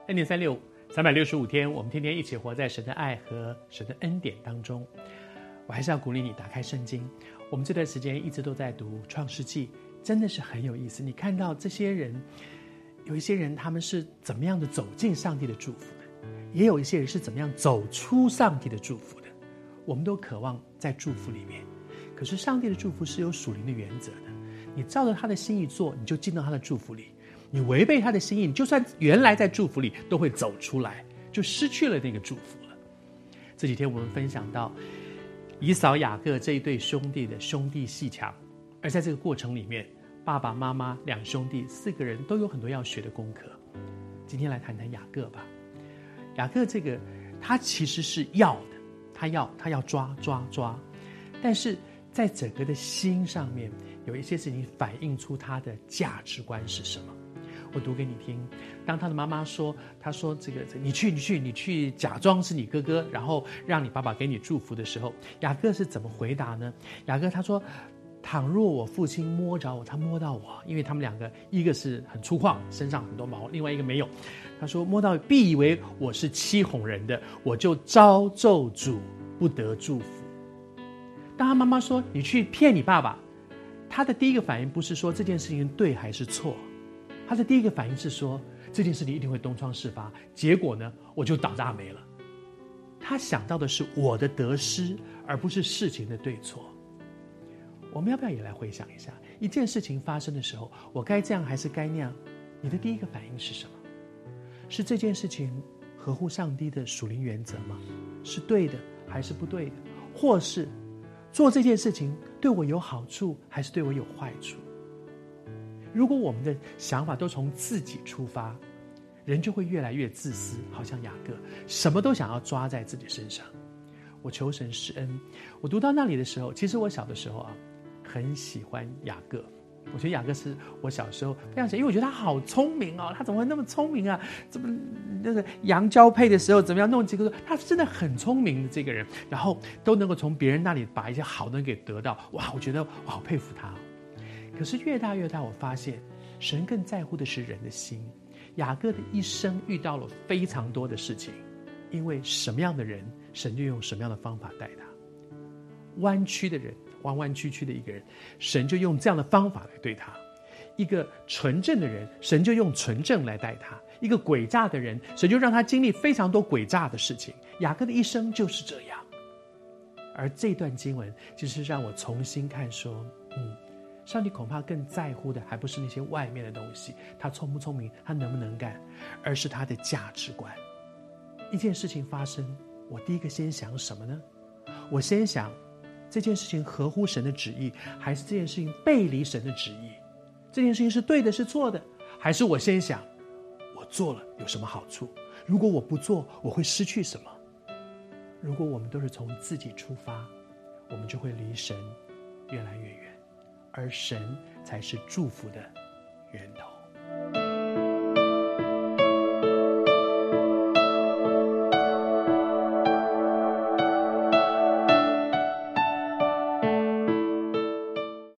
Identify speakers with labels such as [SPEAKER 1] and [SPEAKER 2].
[SPEAKER 1] 恩典365 365天，我们天天一起活在神的爱和神的恩典当中。我还是要鼓励你打开圣经，我们这段时间一直都在读创世纪，真的是很有意思。你看到这些人，有一些人他们是怎么样的走进上帝的祝福的，也有一些人是怎么样走出上帝的祝福的。我们都渴望在祝福里面，可是上帝的祝福是有属灵的原则的，你照着他的心意做，你就进到他的祝福里，你违背他的心意，你就算原来在祝福里都会走出来，就失去了那个祝福了。这几天我们分享到以扫雅各这一对兄弟的兄弟阋墙，而在这个过程里面，爸爸妈妈两兄弟4个人都有很多要学的功课。今天来谈谈雅各吧。雅各这个他其实是要的，他要抓，但是在整个的心上面有一些事情反映出他的价值观是什么。我读给你听。当他的妈妈说，他说你去假装是你哥哥，然后让你爸爸给你祝福的时候，雅各是怎么回答呢？雅各他说，倘若我父亲摸着我，他摸到我，因为他们两个一个是很粗犷，身上很多毛，另外一个没有。他说摸到必以为我是欺哄人的，我就招咒诅，不得祝福。当他妈妈说你去骗你爸爸，他的第一个反应不是说这件事情对还是错，他的第一个反应是说这件事情一定会东窗事发，结果呢我就倒大霉了。他想到的是我的得失，而不是事情的对错。我们要不要也来回想一下，一件事情发生的时候，我该这样还是该那样？你的第一个反应是什么？是这件事情合乎上帝的属灵原则吗？是对的还是不对的？或是做这件事情对我有好处还是对我有坏处？如果我们的想法都从自己出发，人就会越来越自私，好像雅各什么都想要抓在自己身上。我求神施恩。我读到那里的时候，其实我小的时候很喜欢雅各。我觉得雅各是我小时候非常喜欢，因为我觉得他好聪明哦，他怎么会那么聪明啊？怎么那个羊交配的时候怎么样弄几个？他真的很聪明的这个人，然后都能够从别人那里把一些好的给得到。哇，我觉得我好佩服他。可是越大，我发现神更在乎的是人的心。雅各的一生遇到了非常多的事情，因为什么样的人，神就用什么样的方法待他。弯曲的人，弯弯曲曲的一个人，神就用这样的方法来对他；一个纯正的人，神就用纯正来待他；一个诡诈的人，神就让他经历非常多诡诈的事情。雅各的一生就是这样。而这段经文就是让我重新看说，上帝恐怕更在乎的还不是那些外面的东西，他聪不聪明，他能不能干，而是他的价值观。一件事情发生，我第一个先想什么呢？我先想这件事情合乎神的旨意，还是这件事情背离神的旨意？这件事情是对的是错的，还是我先想我做了有什么好处？如果我不做，我会失去什么？如果我们都是从自己出发，我们就会离神越来越远，而神才是祝福的源头。